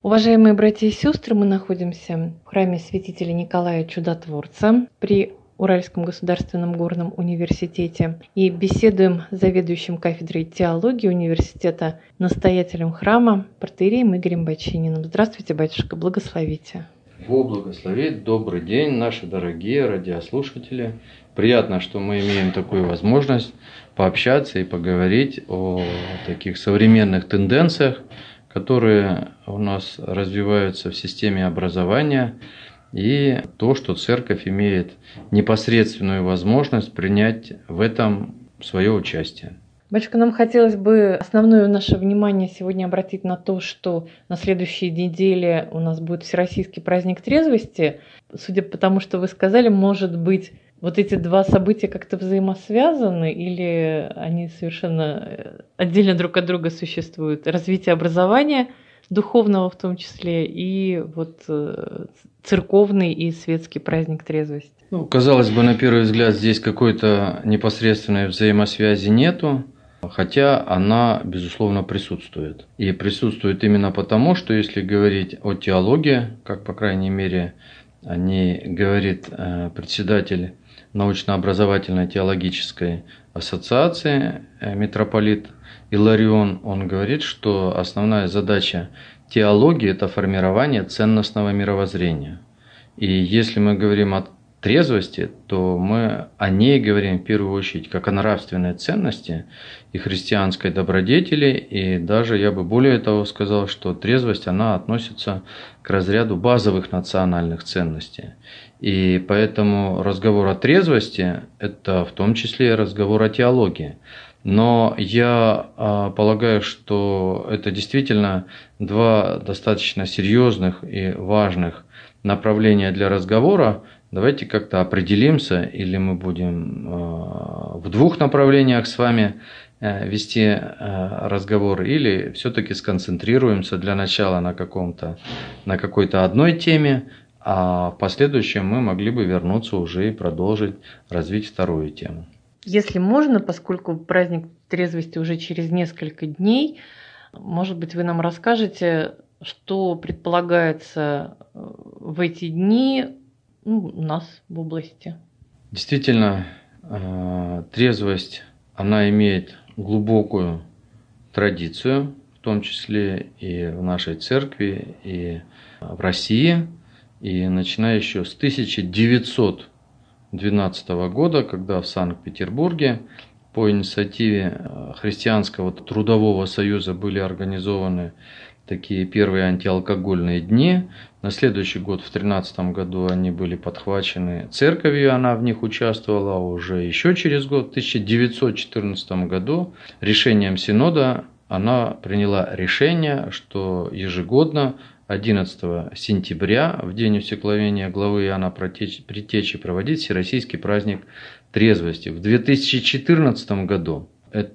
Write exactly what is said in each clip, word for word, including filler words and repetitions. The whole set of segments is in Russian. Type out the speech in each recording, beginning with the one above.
Уважаемые братья и сестры, мы находимся в храме святителя Николая Чудотворца при Уральском государственном горном университете и беседуем с заведующим кафедрой теологии университета, настоятелем храма, протоиереем Игорем Бочининым. Здравствуйте, батюшка, благословите. Бог благословит. Добрый день, наши дорогие радиослушатели. Приятно, что мы имеем такую возможность пообщаться и поговорить о таких современных тенденциях, которые у нас развиваются в системе образования, и то, что церковь имеет непосредственную возможность принять в этом свое участие. Батюшка, нам хотелось бы основное наше внимание сегодня обратить на то, что на следующей неделе у нас будет Всероссийский праздник трезвости. Судя по тому, что вы сказали, может быть, вот эти два события как-то взаимосвязаны или они совершенно отдельно друг от друга существуют? Развитие образования, духовного в том числе, и вот церковный и светский праздник трезвости. Ну, казалось бы, на первый взгляд, здесь какой-то непосредственной взаимосвязи нету, хотя она, безусловно, присутствует. И присутствует именно потому, что если говорить о теологии, как, по крайней мере, о ней говорит председатель научно-образовательной теологической ассоциации митрополит Иларион, он говорит, что основная задача теологии – это формирование ценностного мировоззрения. И если мы говорим о трезвости, то мы о ней говорим в первую очередь как о нравственной ценности и христианской добродетели, и даже я бы более того сказал, что трезвость, она относится к разряду базовых национальных ценностей. И поэтому разговор о трезвости – это в том числе разговор о теологии. Но я а, полагаю, что это действительно два достаточно серьезных и важных направления для разговора. Давайте как-то определимся, или мы будем а, в двух направлениях с вами а, вести а, разговор, или все-таки сконцентрируемся для начала на, каком-то, на какой-то одной теме, а в последующем мы могли бы вернуться уже и продолжить развить вторую тему. Если можно, поскольку праздник трезвости уже через несколько дней, может быть, вы нам расскажете, что предполагается в эти дни ну, у нас в области. Действительно, трезвость, она имеет глубокую традицию, в том числе и в нашей церкви, и в России, и начиная еще с тысяча девятьсот двенадцатого года, когда в Санкт-Петербурге по инициативе Христианского трудового союза были организованы такие первые антиалкогольные дни. На следующий год, в две тысячи тринадцатом году, они были подхвачены церковью, она в них участвовала, а уже еще через год, в тысяча девятьсот четырнадцатом году, решением Синода она приняла решение, что ежегодно одиннадцатого сентября, в день усекновения главы Иоанна Предтечи, проводить Всероссийский праздник трезвости. В две тысячи четырнадцатом году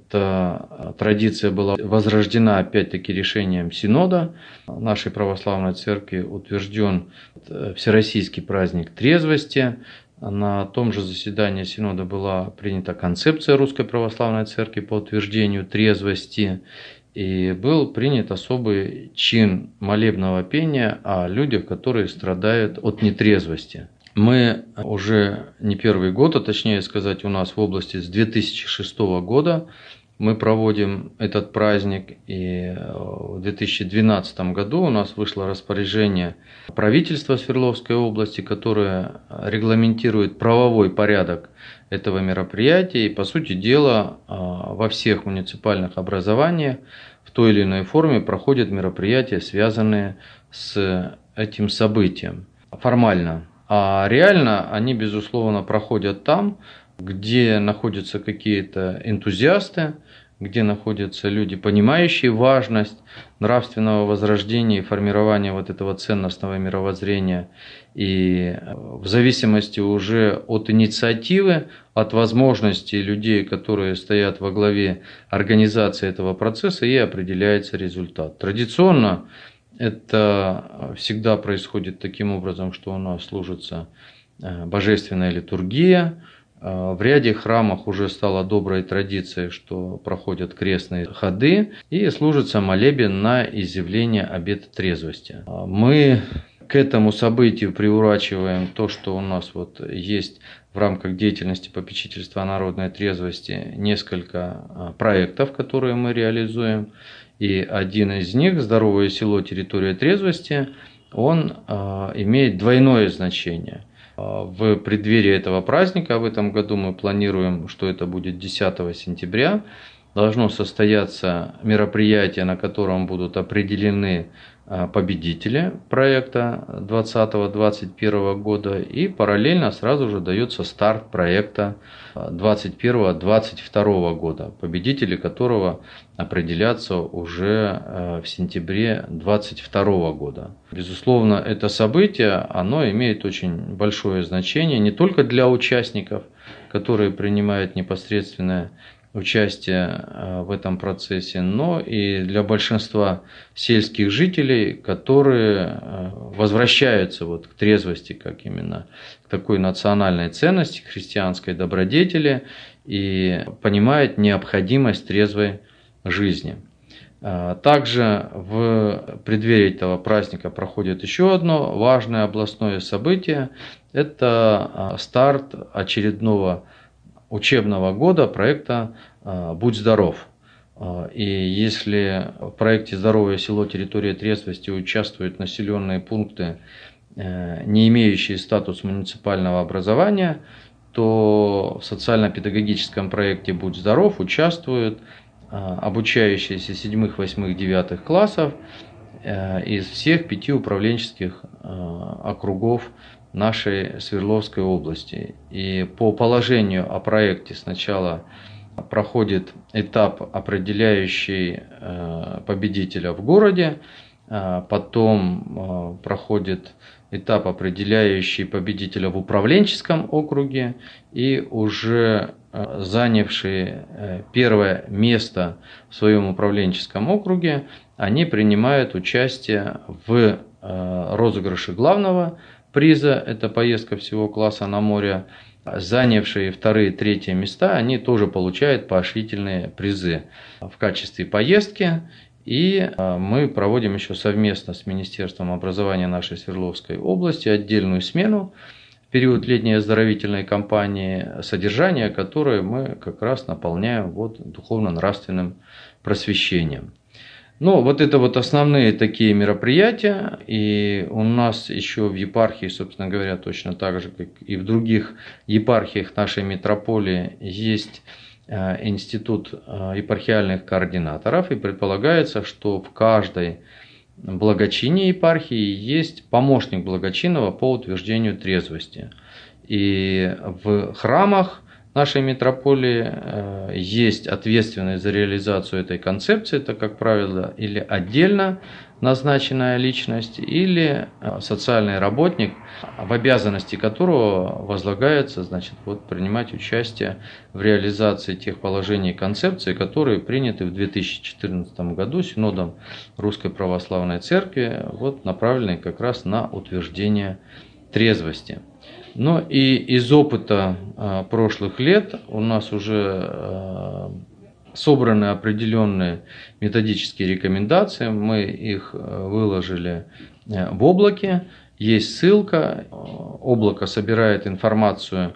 эта традиция была возрождена опять-таки решением Синода нашей православной церкви, утвержден Всероссийский праздник трезвости. На том же заседании Синода была принята концепция Русской православной церкви по утверждению трезвости. И был принят особый чин молебного пения о людях, которые страдают от нетрезвости. Мы уже не первый год, а точнее сказать, у нас в области с две тысячи шестого года мы проводим этот праздник. И в две тысячи двенадцатом году у нас вышло распоряжение правительства Свердловской области, которое регламентирует правовой порядок этого мероприятия. И, по сути дела, во всех муниципальных образованиях в той или иной форме проходят мероприятия, связанные с этим событием. Формально. А реально они, безусловно, проходят там, где находятся какие-то энтузиасты, где находятся люди, понимающие важность нравственного возрождения и формирования вот этого ценностного мировоззрения. И в зависимости уже от инициативы, от возможностей людей, которые стоят во главе организации этого процесса, и определяется результат. Традиционно это всегда происходит таким образом, что у нас служится божественная литургия, В ряде храмах уже стало доброй традицией, что проходят крестные ходы и служится молебен на изъявление обета трезвости. Мы к этому событию приурачиваем то, что у нас вот есть в рамках деятельности попечительства о народной трезвости несколько проектов, которые мы реализуем. И один из них, «Здоровое село. Территория трезвости», он имеет двойное значение. В преддверии этого праздника, в этом году мы планируем, что это будет десятого сентября, должно состояться мероприятие, на котором будут определены победители проекта двадцатого — двадцать первого года, и параллельно сразу же дается старт проекта двадцать первого — двадцать второго года, победители которого определятся уже в сентябре двадцать второго года. Безусловно, это событие, оно имеет очень большое значение не только для участников, которые принимают непосредственное участие в этом процессе, но и для большинства сельских жителей, которые возвращаются вот к трезвости, как именно к такой национальной ценности, христианской добродетели, и понимают необходимость трезвой жизни. Также в преддверии этого праздника проходит еще одно важное областное событие. Это старт очередного учебного года проекта «Будь здоров». И если в проекте «Здоровое село. Территория трезвости» участвуют населенные пункты, не имеющие статус муниципального образования, то в социально-педагогическом проекте «Будь здоров» участвуют обучающиеся седьмых, восьмых, девятых классов из всех пяти управленческих округов нашей Свердловской области. И по положению о проекте сначала проходит этап, определяющий победителя в городе, потом проходит этап, определяющий победителя в управленческом округе, и уже занявшие первое место в своем управленческом округе, они принимают участие в розыгрыше главного приза, это поездка всего класса на море. Занявшие вторые и третьи места, они тоже получают поощрительные призы в качестве поездки. И мы проводим еще совместно с Министерством образования нашей Свердловской области отдельную смену в период летней оздоровительной кампании, содержание которой мы как раз наполняем вот духовно-нравственным просвещением. Ну, вот это вот основные такие мероприятия, и у нас еще в епархии, собственно говоря, точно так же, как и в других епархиях нашей митрополии, есть институт епархиальных координаторов, и предполагается, что в каждой благочине епархии есть помощник благочинного по утверждению трезвости. И в храмах нашей митрополии есть ответственный за реализацию этой концепции, это, как правило, или отдельно назначенная личность, или социальный работник, в обязанности которого возлагается, значит, вот, принимать участие в реализации тех положений и концепций, которые приняты в две тысячи четырнадцатом году Синодом Русской Православной Церкви, вот, направленные как раз на утверждение трезвости. Но и из опыта э, прошлых лет у нас уже э, собраны определенные методические рекомендации, мы их выложили в облаке, есть ссылка, облако собирает информацию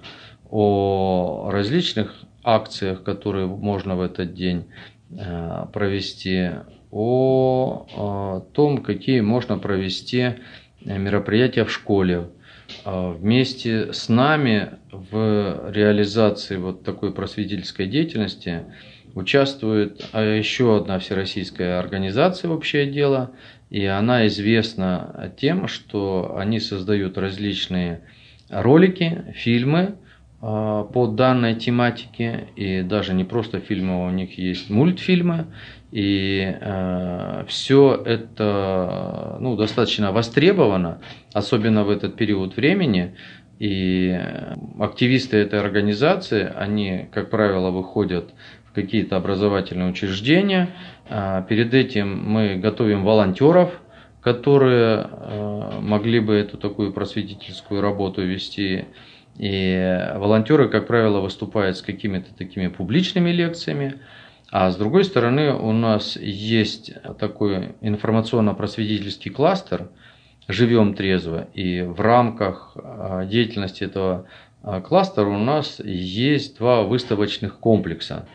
о различных акциях, которые можно в этот день э, провести, о, о том, какие можно провести мероприятия в школе. Вместе с нами в реализации вот такой просветительской деятельности участвует еще одна всероссийская организация «Общее дело», и она известна тем, что они создают различные ролики, фильмы по данной тематике, и даже не просто фильмы, у них есть мультфильмы, и э, все это ну, достаточно востребовано, особенно в этот период времени, и активисты этой организации, они, как правило, выходят в какие-то образовательные учреждения, перед этим мы готовим волонтеров, которые могли бы эту такую просветительскую работу вести. И волонтеры, как правило, выступают с какими-то такими публичными лекциями. А с другой стороны, у нас есть такой информационно-просветительский кластер «Живем трезво». И в рамках деятельности этого кластера у нас есть два выставочных комплекса,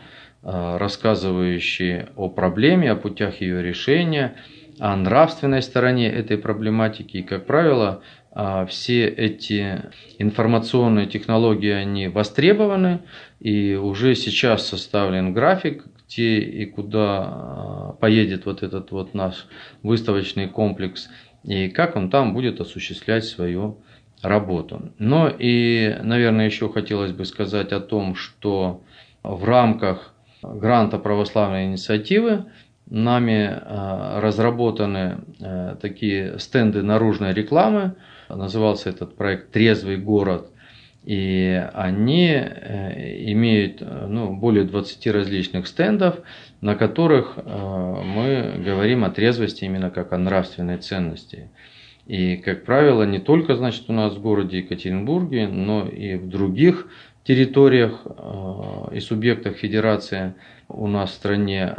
рассказывающие о проблеме, о путях ее решения, о нравственной стороне этой проблематики. И, как правило, все эти информационные технологии, они востребованы, и уже сейчас составлен график, где и куда поедет вот этот вот наш выставочный комплекс, и как он там будет осуществлять свою работу. Но и, наверное, еще хотелось бы сказать о том, что в рамках гранта православной инициативы нами разработаны такие стенды наружной рекламы. Назывался этот проект «Трезвый город». И они имеют ну, более двадцати различных стендов, на которых мы говорим о трезвости именно как о нравственной ценности. И, как правило, не только, значит, у нас в городе Екатеринбурге, но и в других территориях и субъектах федерации у нас в стране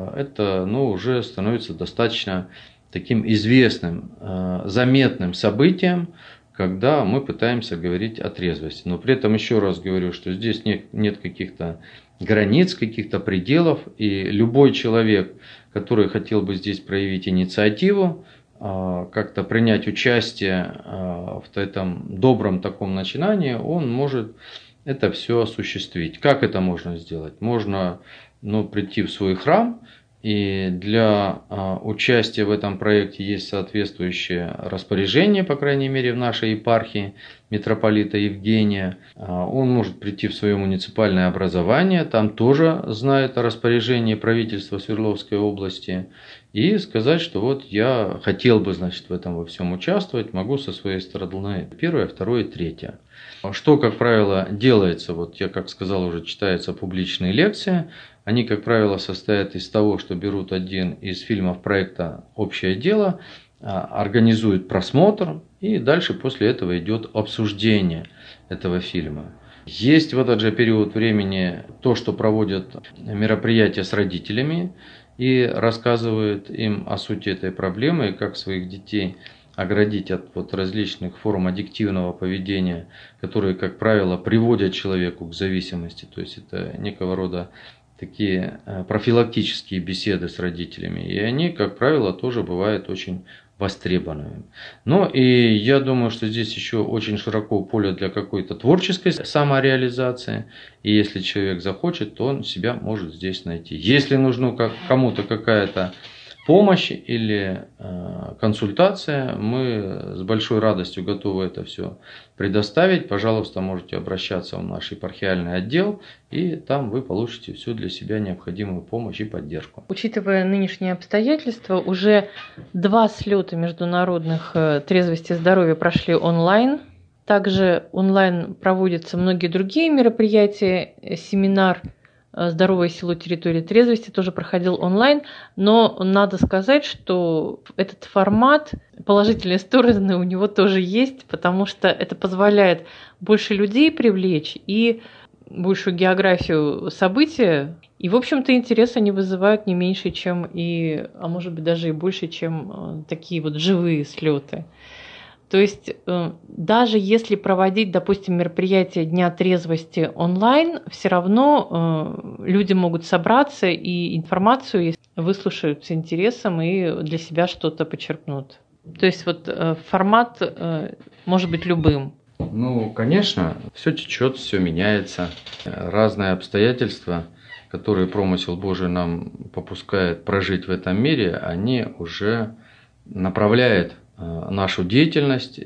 это ну, уже становится достаточно таким известным, заметным событием, когда мы пытаемся говорить о трезвости. Но при этом еще раз говорю, что здесь нет, нет каких-то границ, каких-то пределов, и любой человек, который хотел бы здесь проявить инициативу, как-то принять участие в этом добром таком начинании, он может это все осуществить. Как это можно сделать? Можно ну, прийти в свой храм, и для участия в этом проекте есть соответствующее распоряжение, по крайней мере в нашей епархии митрополита Евгения. Он может прийти в свое муниципальное образование, там тоже знает о распоряжении правительства Свердловской области, и сказать, что вот я хотел бы, значит, в этом во всем участвовать, могу со своей стороны первое, второе, третье. Что, как правило, делается, вот я как сказал уже, читаются публичные лекции, они, как правило, состоят из того, что берут один из фильмов проекта «Общее дело», организуют просмотр, и дальше после этого идет обсуждение этого фильма. Есть в этот же период времени то, что проводят мероприятия с родителями и рассказывают им о сути этой проблемы, и как своих детей оградить от вот различных форм аддиктивного поведения, которые, как правило, приводят человеку к зависимости. То есть это некого рода такие профилактические беседы с родителями. И они, как правило, тоже бывают очень востребованными. Но и я думаю, что здесь еще очень широко поле для какой-то творческой самореализации. И если человек захочет, то он себя может здесь найти. Если нужна кому-то какая-то помощь или э, консультация, мы с большой радостью готовы это все предоставить. Пожалуйста, можете обращаться в наш епархиальный отдел, и там вы получите всю для себя необходимую помощь и поддержку. Учитывая нынешние обстоятельства, уже два слета международных трезвости и здоровья прошли онлайн. Также онлайн проводятся многие другие мероприятия, семинар «Здоровое село. Территория трезвости» тоже проходил онлайн, но надо сказать, что этот формат, положительные стороны у него тоже есть, потому что это позволяет больше людей привлечь и большую географию события, и, в общем-то, интерес они вызывают не меньше, чем и, а может быть, даже и больше, чем такие вот живые слеты. То есть даже если проводить, допустим, мероприятие Дня трезвости онлайн, все равно люди могут собраться и информацию выслушают с интересом и для себя что-то почерпнут. То есть вот формат может быть любым. Ну, конечно, все течет, все меняется. Разные обстоятельства, которые промысел Божий нам попускает прожить в этом мире, они уже направляют нашу деятельность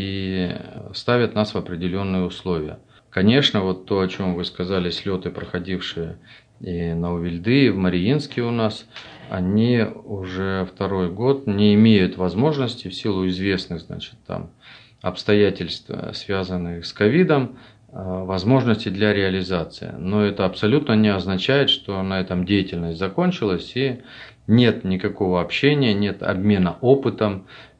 и ставят нас в определенные условия. Конечно, вот то, о чем вы сказали, слеты, проходившие и на Увильды, и в Мариинске у нас, они уже второй год не имеют возможности в силу известных, значит, там обстоятельств, связанных с ковидом, возможности для реализации. Но это абсолютно не означает, что на этом деятельность закончилась и нет никакого общения, нет обмена опытом,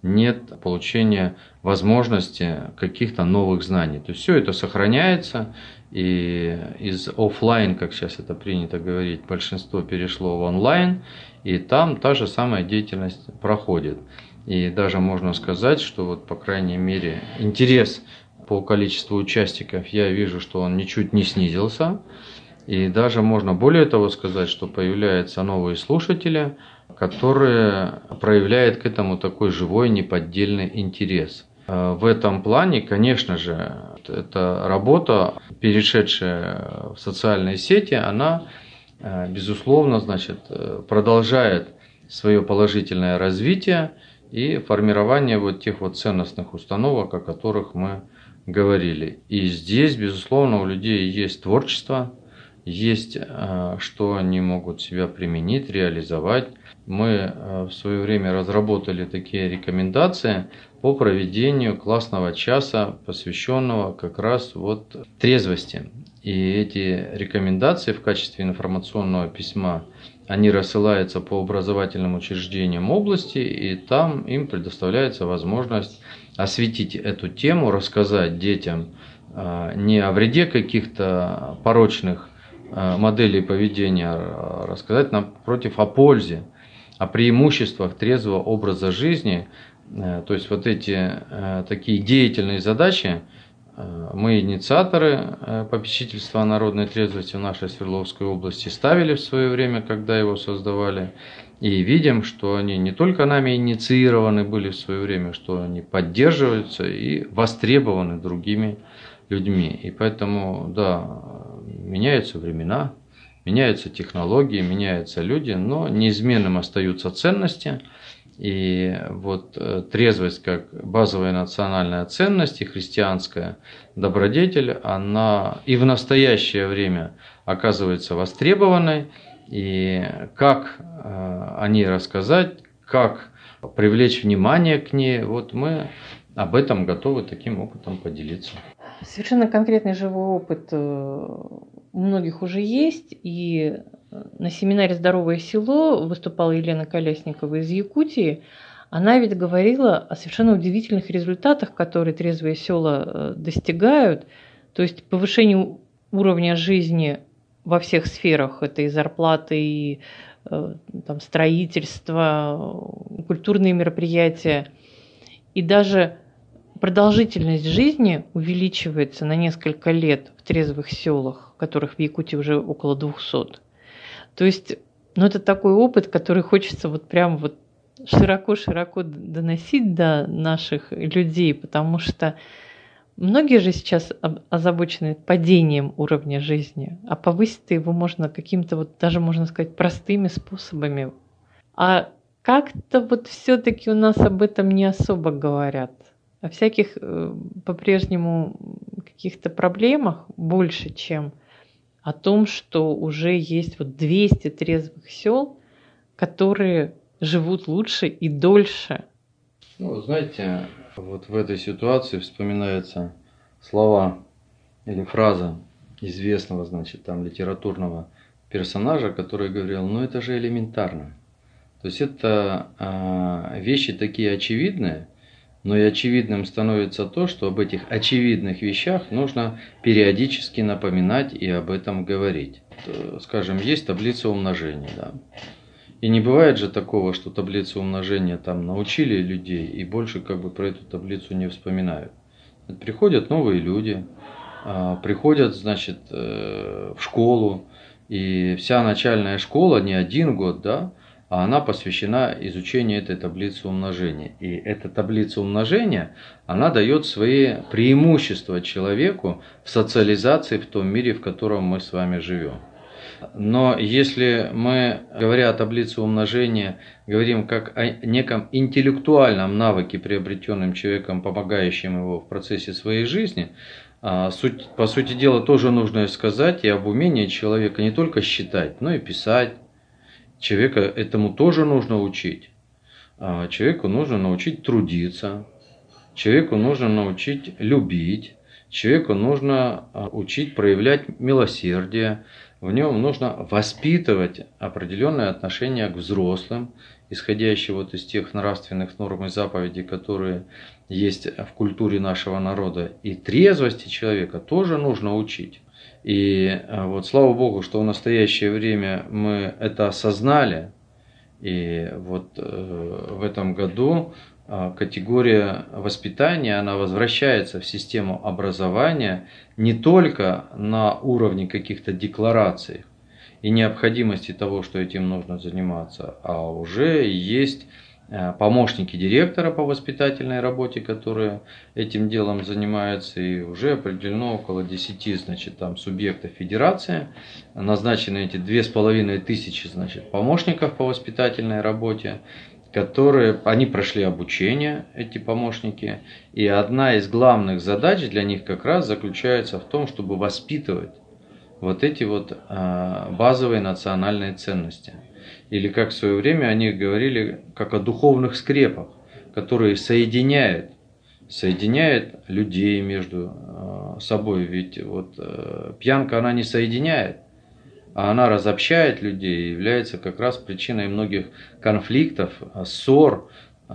нет получения возможности каких-то новых знаний. То есть все это сохраняется, и из офлайн, как сейчас это принято говорить, большинство перешло в онлайн, и там та же самая деятельность проходит. И даже можно сказать, что вот, по крайней мере, интерес по количеству участников, я вижу, что он ничуть не снизился. И даже можно более того сказать, что появляются новые слушатели, которые проявляют к этому такой живой, неподдельный интерес. В этом плане, конечно же, эта работа, перешедшая в социальные сети, она, безусловно, значит, продолжает свое положительное развитие и формирование вот тех вот ценностных установок, о которых мы говорили. И здесь, безусловно, у людей есть творчество, есть, что они могут себя применить, реализовать. Мы в свое время разработали такие рекомендации по проведению классного часа, посвященного как раз вот трезвости. И эти рекомендации в качестве информационного письма, они рассылаются по образовательным учреждениям области, и там им предоставляется возможность осветить эту тему, рассказать детям не о вреде каких-то порочных моделей поведения, а рассказать, напротив, о пользе, о преимуществах трезвого образа жизни. То есть вот эти такие деятельные задачи мы, инициаторы попечительства о народной трезвости в нашей Свердловской области, ставили в свое время, когда его создавали, и видим, что они не только нами инициированы были в свое время, что они поддерживаются и востребованы другими людьми. И поэтому, да, меняются времена, меняются технологии, меняются люди, но неизменным остаются ценности. И вот трезвость как базовая национальная ценность и христианская добродетель, она и в настоящее время оказывается востребованной. И как о ней рассказать, как привлечь внимание к ней, вот мы об этом готовы таким опытом поделиться. Совершенно конкретный живой опыт у многих уже есть, и на семинаре «Здоровое село» выступала Елена Колясникова из Якутии. Она ведь говорила о совершенно удивительных результатах, которые трезвые села достигают, то есть повышение уровня жизни во всех сферах, это и зарплаты, и там, строительство, культурные мероприятия, и даже продолжительность жизни увеличивается на несколько лет в трезвых селах, которых в Якутии уже около двухсот. То есть, ну, это такой опыт, который хочется вот прям вот широко-широко доносить до наших людей, потому что многие же сейчас озабочены падением уровня жизни, а повысить его можно каким-то вот даже, можно сказать, простыми способами. А как-то вот все-таки у нас об этом не особо говорят. О всяких по-прежнему каких-то проблемах больше, чем о том, что уже есть вот двести трезвых сел, которые живут лучше и дольше. Ну, знаете, вот в этой ситуации вспоминаются слова или фраза известного, значит, там литературного персонажа, который говорил: ну это же элементарно. То есть это а, вещи такие очевидные, но и очевидным становится то, что об этих очевидных вещах нужно периодически напоминать и об этом говорить. Скажем, есть таблица умножения, да. И не бывает же такого, что таблицу умножения там научили людей и больше как бы про эту таблицу не вспоминают. Приходят новые люди, приходят, значит, в школу, и вся начальная школа не один год, да, а она посвящена изучению этой таблицы умножения. И эта таблица умножения, она дает свои преимущества человеку в социализации в том мире, в котором мы с вами живем. Но если мы, говоря о таблице умножения, говорим как о неком интеллектуальном навыке, приобретенном человеком, помогающем его в процессе своей жизни, суть, по сути дела, тоже нужно сказать и об умении человека не только считать, но и писать. Человека этому тоже нужно учить. Человеку нужно научить трудиться, человеку нужно научить любить, человеку нужно учить проявлять милосердие, в нем нужно воспитывать определенное отношение к взрослым исходящий вот из тех нравственных норм и заповедей, которые есть в культуре нашего народа. И трезвости человека тоже нужно учить. И вот слава Богу, что в настоящее время мы это осознали. И вот в этом году категория воспитания, она возвращается в систему образования не только на уровне каких-то деклараций и необходимости того, что этим нужно заниматься, а уже есть помощники директора по воспитательной работе, которые этим делом занимаются, и уже определено около десяти, значит, там субъектов федерации, назначены эти две с половиной тысячи, значит, помощников по воспитательной работе, которые, они прошли обучение, эти помощники, и одна из главных задач для них как раз заключается в том, чтобы воспитывать вот эти вот базовые национальные ценности. Или как в свое время они говорили, как о духовных скрепах, которые соединяют, соединяют людей между собой. Ведь вот пьянка, она не соединяет, а она разобщает людей и является как раз причиной многих конфликтов, ссор,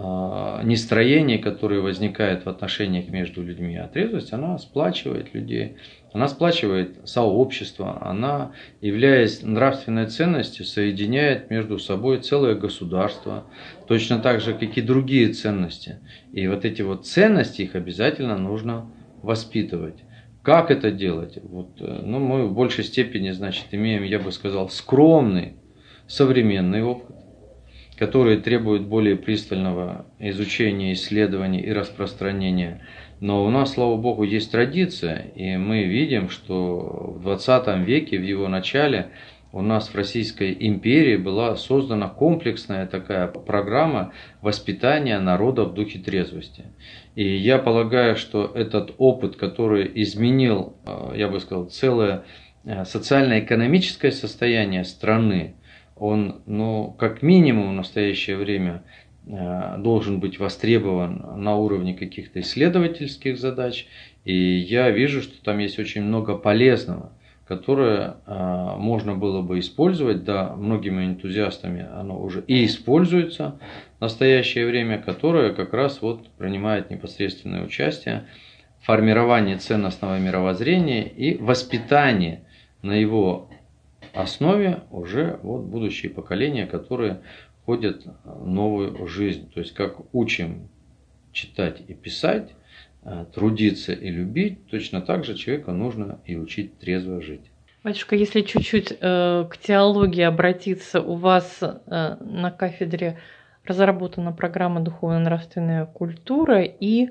нестроений, которые возникают в отношениях между людьми. А трезвость, она сплачивает людей, она сплачивает сообщество, она, являясь нравственной ценностью, соединяет между собой целое государство, точно так же, как и другие ценности. И вот эти вот ценности, их обязательно нужно воспитывать. Как это делать? Вот, ну, мы в большей степени, значит, имеем, я бы сказал, скромный современный опыт, который требует более пристального изучения, исследования и распространения. Но у нас, слава Богу, есть традиция, и мы видим, что в двадцатом веке, в его начале, у нас в Российской империи была создана комплексная такая программа воспитания народа в духе трезвости. И я полагаю, что этот опыт, который изменил, я бы сказал, целое социально-экономическое состояние страны, он, ну, как минимум в настоящее время должен быть востребован на уровне каких-то исследовательских задач. И я вижу, что там есть очень много полезного, которое можно было бы использовать, да, многими энтузиастами оно уже и используется в настоящее время, которое как раз вот принимает непосредственное участие в формировании ценностного мировоззрения и воспитании на его основе уже вот будущие поколения, которые входят в новую жизнь. То есть как учим читать и писать, трудиться и любить, точно так же человеку нужно и учить трезво жить. Батюшка, если чуть-чуть э, к теологии обратиться, у вас э, на кафедре разработана программа «Духовно-нравственная культура», и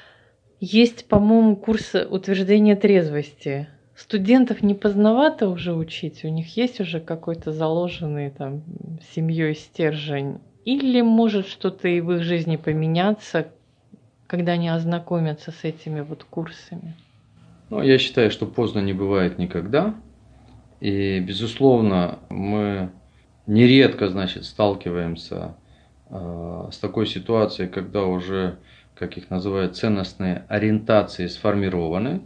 есть, по-моему, курс утверждения трезвости. Студентов не поздновато уже учить? У них есть уже какой-то заложенный там семьей стержень? Или может что-то и в их жизни поменяться, когда они ознакомятся с этими вот курсами? Ну, я считаю, что поздно не бывает никогда. И, безусловно, мы нередко, значит, сталкиваемся э, с такой ситуацией, когда уже, как их называют, ценностные ориентации сформированы,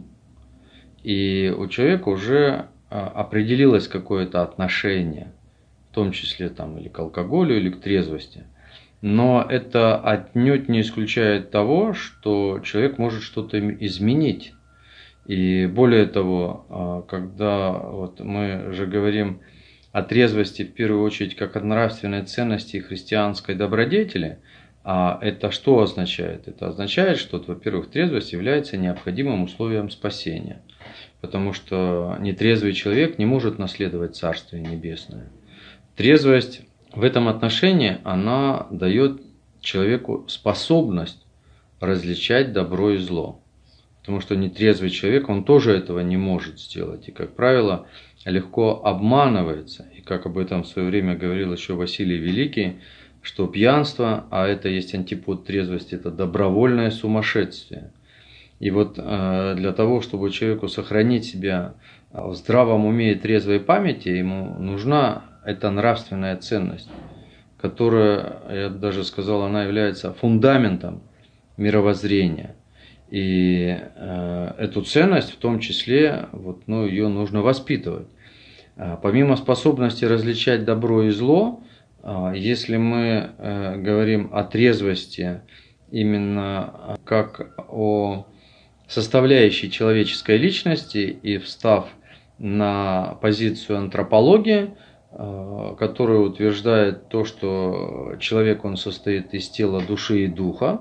и у человека уже э, определилось какое-то отношение, в том числе там, или к алкоголю, или к трезвости. Но это отнюдь не исключает того, что человек может что-то изменить. И более того, когда вот мы же говорим о трезвости в первую очередь как о нравственной ценности и христианской добродетели, а это что означает? Это означает, что, во-первых, трезвость является необходимым условием спасения, потому что нетрезвый человек не может наследовать Царствие Небесное. Трезвость в этом отношении, она дает человеку способность различать добро и зло. Потому что нетрезвый человек, он тоже этого не может сделать. И, как правило, легко обманывается. И как об этом в свое время говорил еще Василий Великий, что пьянство, а это есть антипод трезвости, это добровольное сумасшествие. И вот для того, чтобы человеку сохранить себя в здравом уме и трезвой памяти, ему нужна эта нравственная ценность, которая, я бы даже сказал, она является фундаментом мировоззрения. И э, эту ценность, в том числе, вот, ну, ее нужно воспитывать. Помимо способности различать добро и зло, Если мы говорим о трезвости именно как о составляющей человеческой личности и встав на позицию антропологии, которая утверждает то, что человек он состоит из тела, души и духа,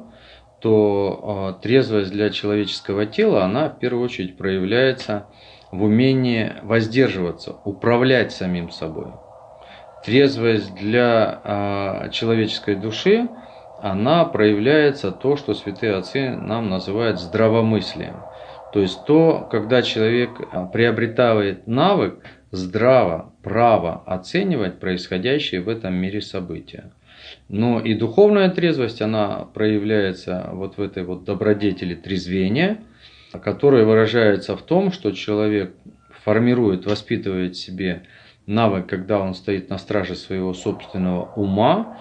то трезвость для человеческого тела, она в первую очередь проявляется в умении воздерживаться, управлять самим собой. Трезвость для человеческой души, она проявляется то, что святые отцы нам называют здравомыслием. То есть то, когда человек приобретает навык здраво, право оценивать происходящие в этом мире события. Но и духовная трезвость, она проявляется вот в этой вот добродетели трезвения, которая выражается в том, что человек формирует, воспитывает в себе навык, когда он стоит на страже своего собственного ума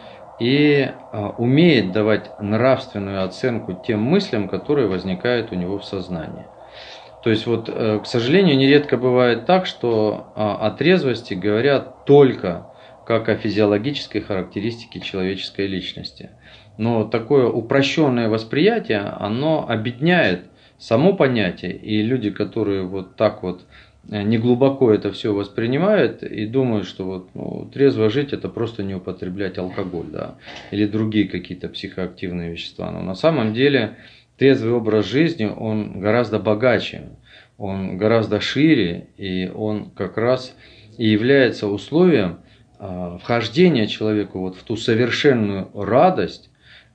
и умеет давать нравственную оценку тем мыслям, которые возникают у него в сознании. То есть, вот, к сожалению, нередко бывает так, что о трезвости говорят только как о физиологической характеристике человеческой личности. Но такое упрощенное восприятие, оно обедняет само понятие, и люди, которые вот так вот неглубоко это все воспринимают и думают, что вот, ну, трезво жить это просто не употреблять алкоголь, да, или другие какие-то психоактивные вещества. Но на самом деле трезвый образ жизни, он гораздо богаче, он гораздо шире, и он как раз и является условием вхождения человека вот в ту совершенную радость,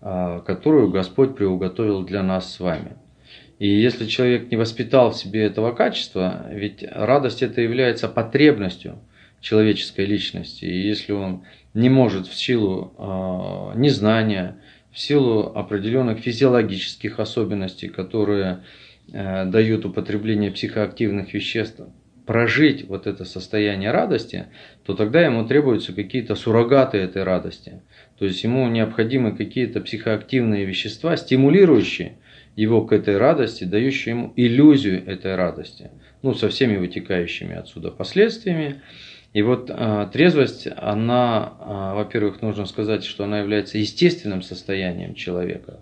которую Господь приуготовил для нас с вами. И если человек не воспитал в себе этого качества, ведь радость это является потребностью человеческой личности. И если он не может в силу э, незнания, в силу определенных физиологических особенностей, которые э, дают употребление психоактивных веществ, прожить вот это состояние радости, то тогда ему требуются какие-то суррогаты этой радости. То есть ему необходимы какие-то психоактивные вещества, стимулирующие его к этой радости, дающие ему иллюзию этой радости, ну, со всеми вытекающими отсюда последствиями. И вот э, трезвость, она, э, во-первых, нужно сказать, что она является естественным состоянием человека.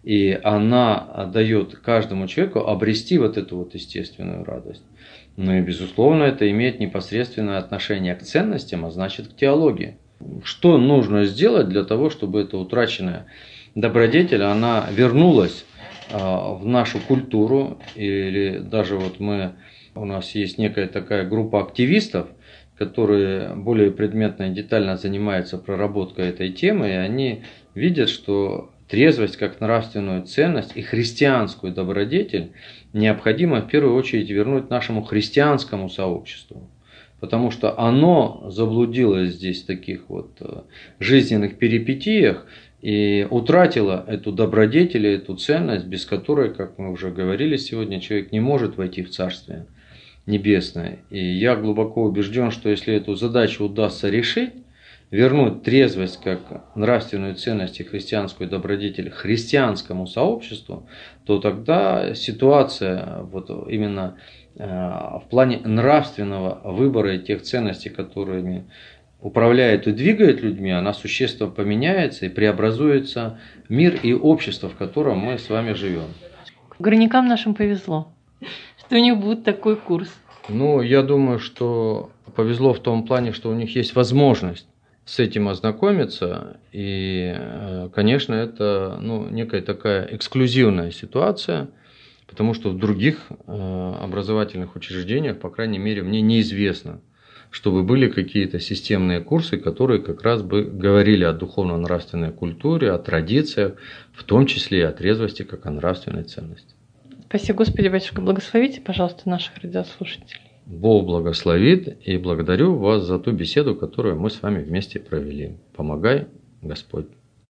И она дает каждому человеку обрести вот эту вот естественную радость. Ну и, безусловно, это имеет непосредственное отношение к ценностям, а значит к теологии. Что нужно сделать для того, чтобы эта утраченная добродетель, она вернулась в нашу культуру, или даже вот мы, у нас есть некая такая группа активистов, которые более предметно и детально занимаются проработкой этой темы, и они видят, что трезвость как нравственную ценность и христианскую добродетель необходимо в первую очередь вернуть нашему христианскому сообществу. Потому что оно заблудилось здесь в таких вот жизненных перипетиях и утратило эту добродетель, эту ценность, без которой, как мы уже говорили сегодня, человек не может войти в Царствие Небесное. И я глубоко убежден, что если эту задачу удастся решить, вернуть трезвость как нравственную ценность и христианскую добродетель христианскому сообществу, то тогда ситуация вот именно в плане нравственного выбора тех ценностей, которыми управляет и двигает людьми, она существенно поменяется и преобразуется мир и общество, в котором мы с вами живем. Горнякам нашим повезло, что у них будет такой курс. Ну, я думаю, что повезло в том плане, что у них есть возможность с этим ознакомиться. И, конечно, это, ну, некая такая эксклюзивная ситуация, потому что в других образовательных учреждениях, по крайней мере, мне неизвестно, чтобы были какие-то системные курсы, которые как раз бы говорили о духовно-нравственной культуре, о традициях, в том числе и о трезвости как о нравственной ценности. Спасибо, Господи, батюшка, благословите, пожалуйста, наших радиослушателей. Бог благословит, и благодарю вас за ту беседу, которую мы с вами вместе провели. Помогай, Господь.